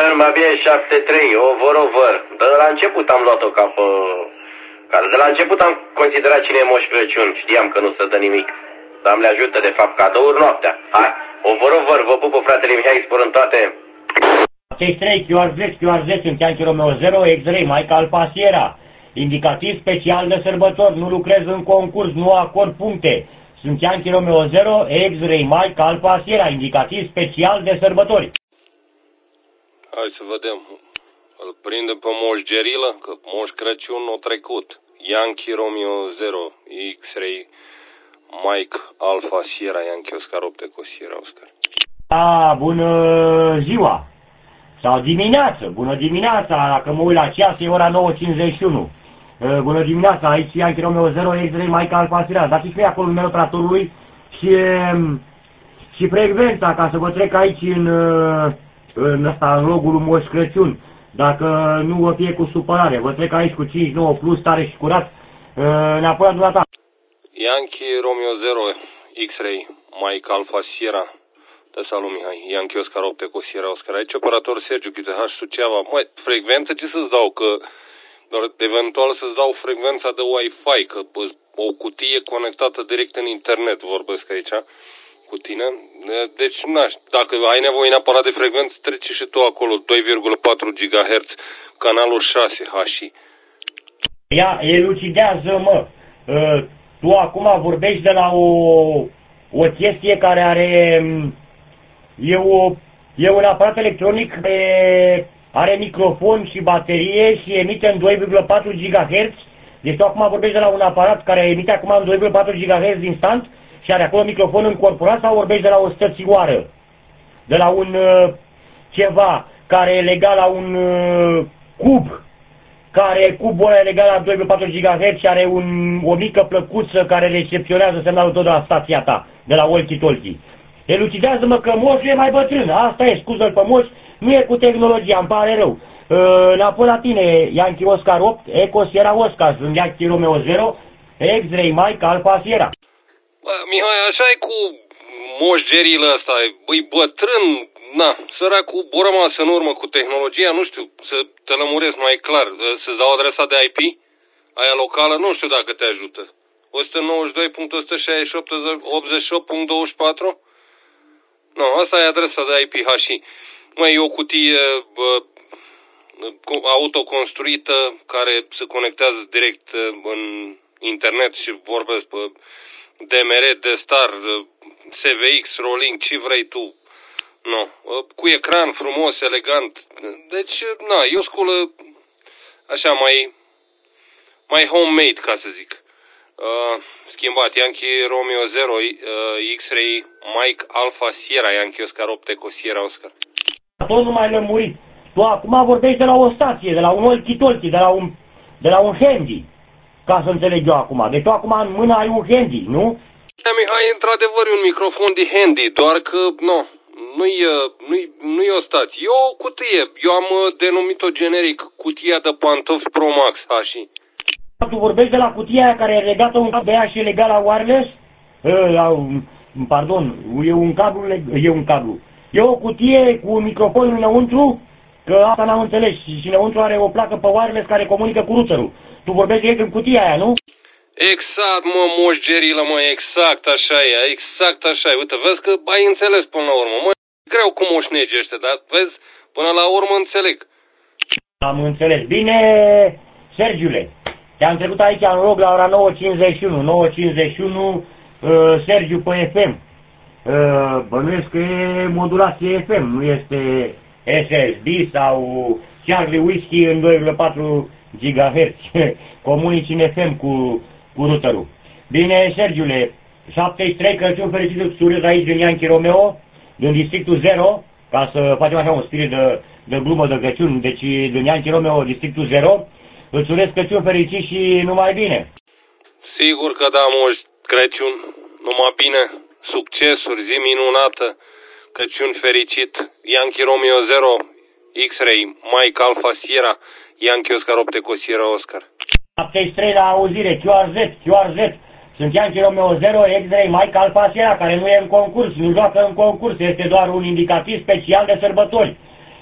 Mai bine 7-3, over. De la început am luat-o ca pe... De la început am considerat cine e Moș Crăciun. Știam că nu se dă nimic. Dar le ajută, de fapt, cadouri noaptea. Hai, over, vă pupă, fratele Mihai, spor în toate. 3, QRZ, sunt Yankee Romeo 0, X-Ray, Mike Alpha Sierra. Indicativ special de sărbători, nu lucrez în concurs, nu acord puncte. Sunt Yankee Romeo 0, X-Ray, Mike Alpha Sierra, indicativ special de sărbători. Hai să vedem. Îl prindem pe Moș Gerilă, că Moș Crăciun a trecut. Yankee Romeo 0, X-Ray, Mike Alpha Sierra, Yankee Oscar 8 Eco Sierra Oscar. Bună ziua! Sau dimineață, bună dimineața, dacă mă uit la ceas e ora 9:51. Bună dimineața, aici Yankee Romeo 0, X-Ray, Mike Alpha Sierra. Dați-mi mie acolo numele operatorului și frecvența, ca să vă trec aici în logul lui Moș Crăciun. Dacă nu vă fie cu supărare, vă trec aici cu 5-9 plus, tare și curat, înapoi la dumneata. Yankee Romeo 0, X-Ray, Mike Alpha Sierra. Da, salut Mihai, Yankee Oscar 8 Eco Sierra Oscar. Aici operator Sergiu QTH Suceava. Măi, frecvență ce să-ți dau? Că doar eventual să-ți dau frecvența de Wi-Fi, că o cutie conectată direct în internet, vorbesc aici cu tine. Deci, dacă ai nevoie neapărat de frecvență, treci și tu acolo, 2,4 GHz, canalul 6 HI. Ia, elucidează-mă. Tu acum vorbești de la o chestie care are... E un aparat electronic care are microfon și baterie și emite în 2,4 GHz. Deci tu acum vorbești de la un aparat care emite acum în 2,4 GHz instant și are acolo microfon încorporat sau vorbești de la o stățioară? De la un ceva care e legat la un cub, care cubul ăla e legat la 2,4 GHz și are o mică plăcuță care recepționează semnalul tot de la stația ta, de la walkie-talkie. Elucidează-mă că Moșul e mai bătrân, asta e, scuză-l pe Moș, nu e cu tehnologia, îmi pare rău. Înapoi la tine, Yankee Oscar 8, Eco Sierra Oscar, sunt Yankee Romeo 0, X-Ray Mike Alpha Sierra. Bă, Mihai, așa e cu Moș Gerilă ăsta, băi bătrân, săracul o rămas în urmă cu tehnologia, nu știu, să te lămuresc mai clar, să-ți dau adresa de IP, aia locală, nu știu dacă te ajută. 192.168.88.24? Nu, asta e adresa de IP HI. Măi, e o cutie autoconstruită care se conectează direct în internet și vorbesc pe DMR, D-Star, SVX, Rolling, ce vrei tu. No, cu ecran frumos, elegant. Deci, e o sculă așa mai homemade, ca să zic. Schimbat, Yankee Romeo 0, X-Ray, Mike Alpha Sierra, Yankee Oscar 8 Eco Sierra Oscar. Tot nu mai lămurit. Tu acum vorbești de la o stație, de la un walkie-talkie, de la un handy. Ca să înțeleg eu acum. Deci tu acum în mână ai un handy, nu? Da, Mihai, într-adevăr e un microfon de handy, doar că, nu e o stație. E o cutie. Eu am denumit-o generic cutia de pantofi Pro Max, HI. Tu vorbești de la cutia aia care e legată un cablu de aia și e legat la wireless? Pardon, e un cablu. E o cutie cu un microfon înăuntru? Că asta n-am înțeles. Și înăuntru are o placă pe wireless care comunică cu routerul. Tu vorbești direct în cutia aia, nu? Exact, Moș Gerilă, exact așa e, exact așa e. Uite, vezi că ai înțeles până la urmă. Greu cu moșnegi ăștia, dar vezi, până la urmă înțeleg. Am înțeles. Bine, Sergiule. Te-am trecut aici în log la ora 9:51. Sergiu pe FM. Bănuiesc că e modulație FM, nu este SSB sau Charlie Whiskey în 2,4 GHz. Comunici în FM cu routerul. Bine, Sergiule, 73 Crăciun fericit îți urez aici din Yankee Romeo, din districtul 0, ca să facem așa un spirit de glumă de Crăciun, deci din Yankee Romeo, districtul 0, îți urez Crăciun fericit și numai bine. Sigur că da, Moș Crăciun, numai bine, succesuri, zi minunată, Crăciun fericit, Yankee Romeo 0, X-Ray, Mike Alpha Sierra, Yankee Oscar 8 Eco Sierra Oscar. 73 la auzire, QRZ. Sunt Yankee Romeo 0, X-Ray, Mike Alpha Sierra, care nu e în concurs, nu joacă în concurs, este doar un indicativ special de sărbători.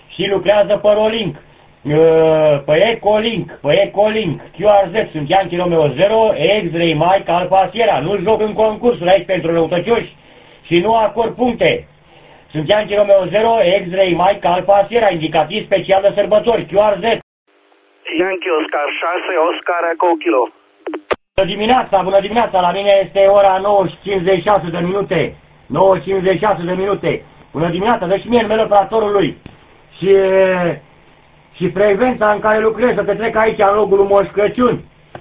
și lucrează pe Rolink, pe Ecolink, QRZ, sunt Yankee Romeo 0, X-Ray Mike Alpha Sierra, nu joc în concursuri aici pentru răutăcioși și nu acord puncte. Sunt Yankee Romeo 0, X-Ray Mike Alpha Sierra, indicativ special de sărbători, QRZ. Yankee Oscar 6, Oscar Eco Kilo. Bună dimineața, la mine este ora 9:56 de minute. 9:56 de minute. Bună dimineața, dă și mie numele operatorului. Și frecvența în care lucrez, să te trec aici în locul lui Moș Crăciun.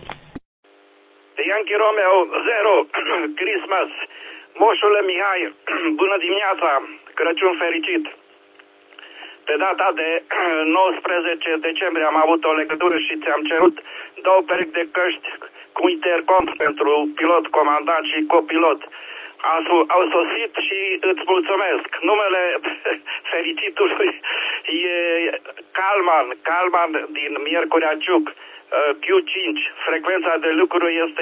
Yankee Romeo 0, Christmas. Moșule Mihai, bună dimineața, Crăciun fericit. Pe data de 19 decembrie am avut o legătură și ți-am cerut 2 perechi de căști cu intercom pentru pilot, comandant și copilot. Au sosit și îți mulțumesc. Numele fericitului e Calman din Miercurea Ciuc, Q5. Frecvența de lucru este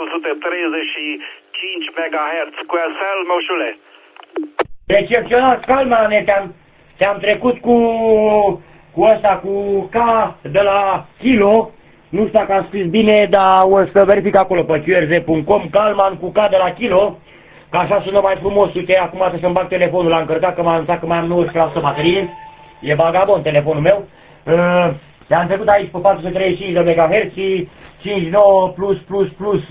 435 MHz. Cu SL, moșule. Excepțional, Calman, te-am trecut cu ăsta, cu K de la kilo. Nu știu dacă am scris bine, dar o să verific acolo pe qrz.com, Calman cu K de la kilo, că așa sună mai frumos. Uite, acum trebuie să-mi bag telefonul, l-am încărcat, că m-am anunțat că mai am 90% baterie. E vagabond telefonul meu. Te-am trecut aici pe 435 de MHz, 59 plus,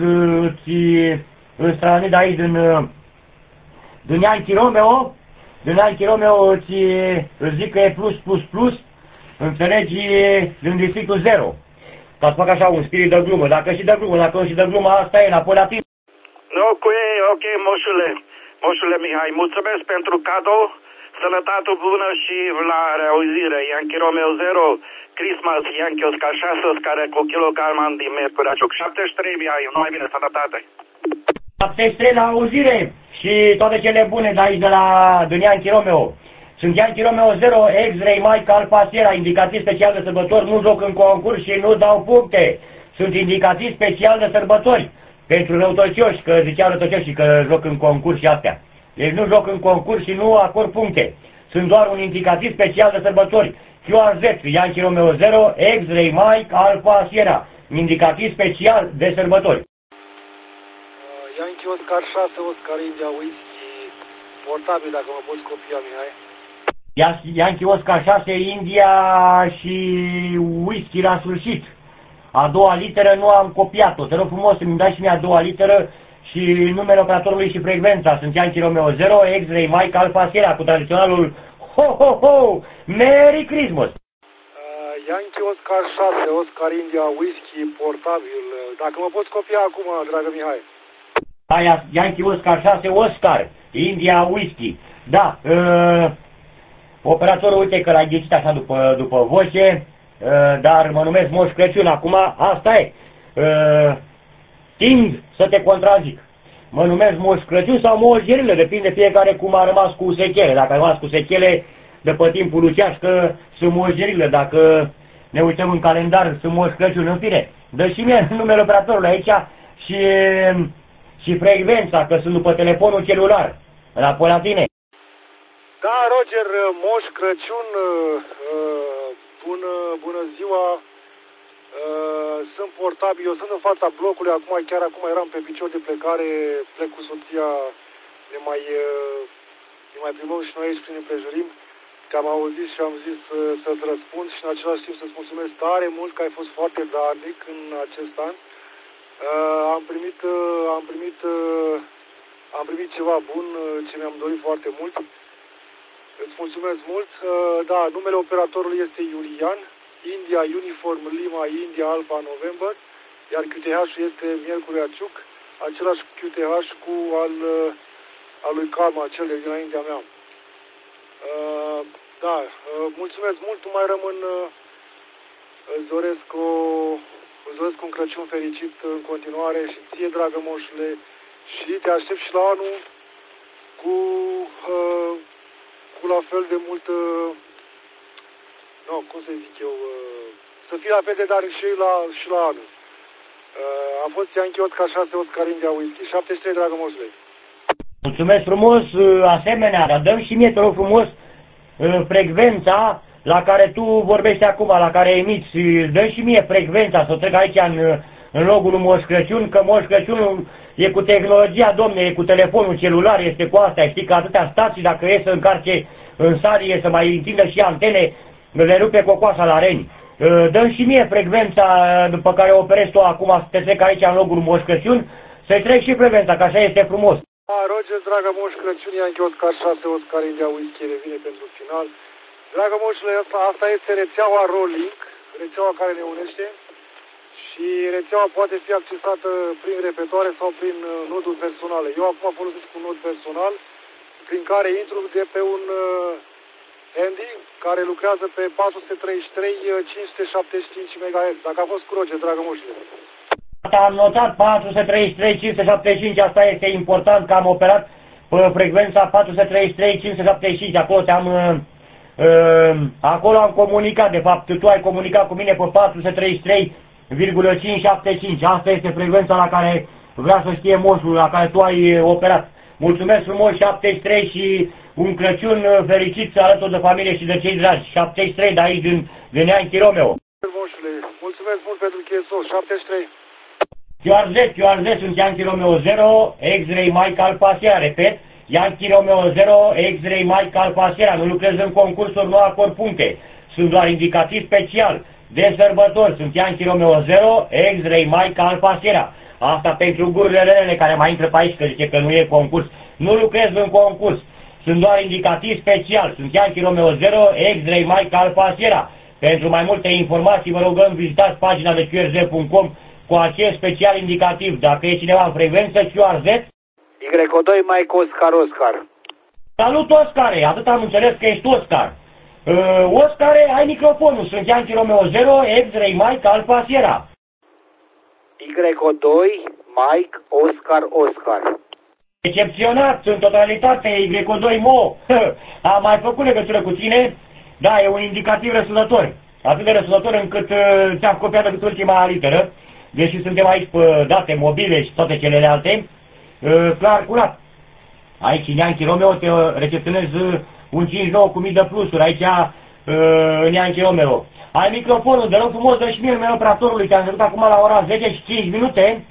în stranid aici din Yankee Romeo. Din Yankee Romeo îți zic că e plus, înțelegi, din districtul 0. Ca să fac așa un spirit de glumă. Dacă și de glumă, dacă nu și de glumă, asta e înapoi la tine. Ok, moșule Mihai, mulțumesc pentru cadou, sănătate bună și la reauzire. Yankee Romeo 0, Christmas, Yankee Oscar 6, Oscar cu Kilo Calman din Miercurea Ciuc. 73, Mihai, numai bine, sănătate. 73 la auzire și toate cele bune de aici din Yankee Romeo. Sunt Yankee Romeo 0, X-Ray Mike Alpha Sierra, indicativ special de sărbători, nu joc în concurs și nu dau puncte. Sunt indicativ special de sărbători. Pentru răutăcioși, că ziceau răutăcioși că joc în concurs și astea. Deci nu joc în concurs și nu acord puncte. Sunt doar un indicativ special de sărbători. QRZ, Yankee Romeo 0, X-Ray Mike Alpha Sierra, indicativ special de sărbători. Yankee Oscar 6, Oscar India Whisky, portabil, dacă mă poți copia, Mihai. Yankee Oscar 6, India și whisky la sfârșit. A doua literă nu am copiat-o. Te rog frumos să-mi dai și mie a doua literă și numele operatorului și frecvența. Sunt Yankee Romeo 0, X-Ray Mike Alpha Sierra cu tradiționalul ho! Merry Christmas! Yankee Oscar 6, Oscar India Whisky, portabil. Dacă mă poți copia acum, dragă Mihai. Aia, Yankee Oscar 6, Oscar India Whisky. Da, operatorul, uite că l-ai ghicit așa după voce. Dar mă numesc Moș Crăciun acum, asta e. Tind să te contrazic. Mă numesc Moș Crăciun sau Moș Gherilă, depinde fiecare cum a rămas cu sechele. Dacă a rămas cu sechele de pe timpul lucească, sunt Moș Gherilă. Dacă ne uităm în calendar, sunt Moș Crăciun, în fine. Dă și mie numele operatorului aici și frecvența, că sunt după telefonul celular. Înapoi la tine. Da, Roger, Moș Crăciun, bună ziua, sunt portabil, eu sunt în fața blocului, chiar acum eram pe picior de plecare, plec cu soția, ne mai plimbăm și noi aici prin împrejurim, te-am auzit și am zis să-ți răspund și în același timp să-ți mulțumesc tare mult că ai fost foarte darnic în acest an. Am primit ceva bun ce mi-am dorit foarte mult. Îți mulțumesc mult. Da, numele operatorului este Iulian, India Uniform Lima India Alpha November, iar QTH-ul este Miercurea Ciuc, același QTH cu al lui Calma, cel de dinaintea mea. Da, mulțumesc mult, tu mai rămân, îți doresc un Crăciun fericit în continuare și ție, dragă moșule, și te aștept și la anul cu la fel de mult, cum să zic eu, să fie la fel de dar și la anul. A fost Yankee Oscar 6, Oscar India Whisky. 73, dragă moșule. Mulțumesc frumos, asemenea, dar dăm și mie, te rog frumos, frecvența la care tu vorbești acum, la care emiți, dă și mie frecvența să o trec aici în logul lui Moș Crăciun, că Moș Crăciunul e cu tehnologia, domne, e cu telefonul celular, este cu astea, știi că atâtea stații, dacă e să încarce în salie, să mai întindă și antene, le rupe cocoasa la reni. Dă-mi și mie frecvența după care operezi tu acum, să te trec aici în logul lui Moș Crăciun, să-i trec și frecvența, că așa este frumos. Roger, dragă Moș Crăciun, Yankee Oscar 6, Oscar India Whisky revine pentru final. Dragă Moșule, asta este rețeaua Rolling, rețeaua care ne unește și rețeaua poate fi accesată prin repetoare sau prin noduri personale. Eu acum folosesc un nod personal prin care intru de pe un handy care lucrează pe 433-575 MHz. Dacă a fost cu Roger, dragă Moșule. Am notat 433-575, asta este important că am operat pe frecvența 433-575, acolo am comunicat, de fapt tu ai comunicat cu mine pe 433,575, asta este frecvența la care vrea să știe Moșul, la care tu ai operat. Mulțumesc frumos 73 și un Crăciun fericit alături de familie și de cei dragi, 73 de aici din Yankee Romeo. Moșule, mulțumesc mult pentru KSO, 73. QRZ, sunt Yankee Romeo 0, X-Ray Mike Alpha Sierra, repet, Yankee Romeo 0, X-Ray Mike Alpha Sierra, nu lucrez în concursuri, nu acord puncte, sunt doar indicativ special, de sărbători, sunt Yankee Romeo 0, X-Ray Mike Alpha Sierra, asta pentru gurile relele care mai intră pe aici, că zice că nu e concurs, nu lucrez în concurs, sunt doar indicativ special, sunt Yankee Romeo 0, X-Ray Mike Alpha Sierra, pentru mai multe informații vă rugăm vizitați pagina de qrz.com cu acest special indicativ. Dacă e cineva în frecvență, QRZ. Y2 Mike Oscar. Salut, Oscare! Atât am înțeles că ești Oscar. Oscare, ai microfonul. Sunt Yankee Romeo 0, X-Ray Mike Alpha Sierra. Y2 Mike Oscar. Excepționat, în totalitate, Y2 Mo. Am mai făcut legătură cu tine. Da, e un indicativ răsunător. Atât de răsunător încât ți-am copiat decât ultima literă. Deși suntem aici pe date mobile și toate celelalte, clar curat. Aici în Yankee Romeo te recepționez un 59 cu mii de plusuri, aici în Yankee Romeo. Ai microfonul, de rog frumos, dă și mie numele operatorului, te-am zărit acum la ora 10 și 5 minute,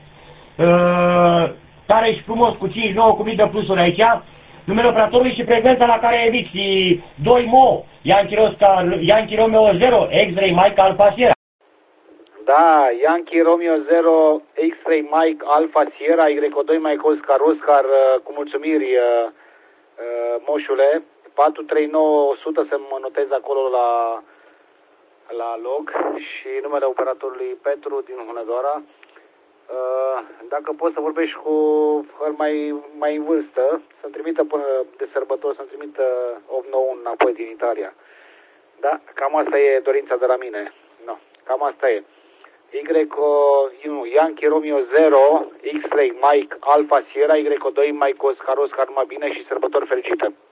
tare și frumos cu 59 cu mii de plusuri aici, numele operatorului și frecvența la care eviți 2 MO, Yankee Romeo 0, X-Ray Mike Alpha Sierra. Da, Yankee Romeo 0, X-Ray Mike Alpha Sierra, Y2 Mike Oscar, cu mulțumiri, Moșule, 439100 să mă notez acolo la log și numele operatorului Petru din Hunedoara. Dacă poți să vorbești cu el mai în vârstă, să-mi trimită până de sărbători, să-mi trimită 891 înapoi din Italia. Da, cam asta e dorința de la mine. No, cam asta e. Yankee Romeo 0, X-Ray Mike Alpha Sierra, Y2 Mike Oscar, numai bine și sărbători fericite.